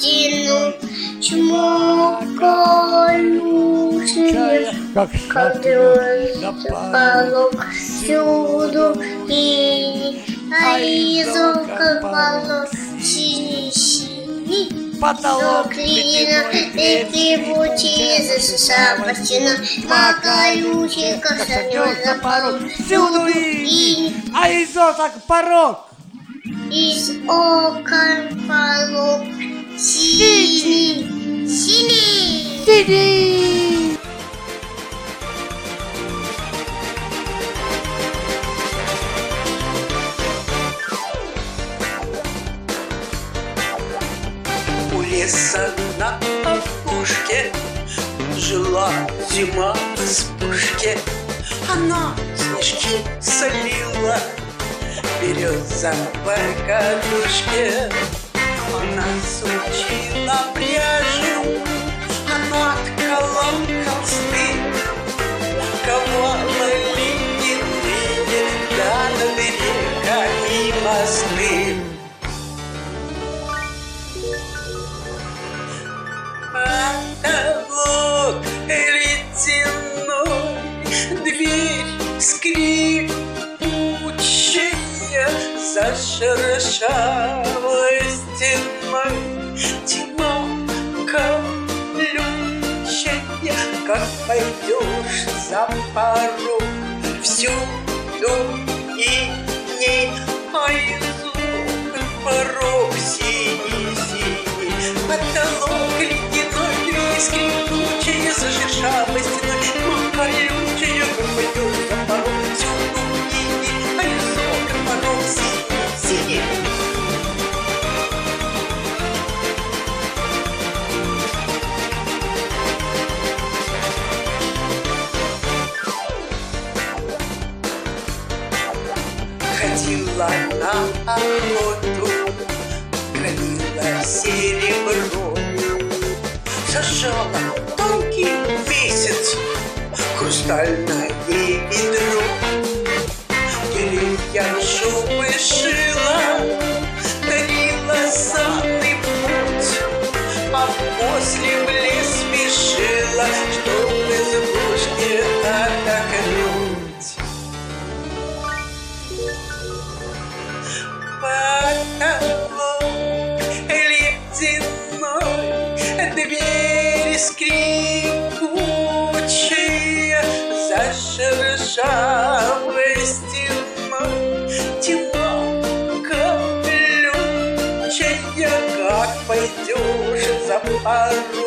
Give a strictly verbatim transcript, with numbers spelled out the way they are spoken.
стену, чмокающие, как шатер полог всюду и а из окон полог синий-синий. потолок Клина, требучие, засыша по стенам, макающие, косанет за порог, всюду и, а из окон порог. Из окон полог синий, синий, синий. У леса на опушке жила зима в избушке. Она снежки солила березовой кадушке. Она сучила пряжу, она ткала холсты, ковала ледяные, да над реками мосты. Потолок ледяной, дверь скрипучая, за шершавой стеной тьма колючая. Как пойдешь за порог, всюду и ней, а из окон порог синий-синий. Потолок ледяной, дверь скрипучая, за шершавой стеной тьма колючая. Как пойдешь за порог, всюду и ней, а из окон порог синий-синий. Ходила на охоту, громила серебро, сажала тонкий месяц хрустальное ведро. Деревья шубы шила, дарила санный путь, а после в лес спешила, чтоб из избушки отдохнуть. Потолок ледяной, дверь скрипучая, за шершавой стеной тьма колючая. Как пойдешь за порог,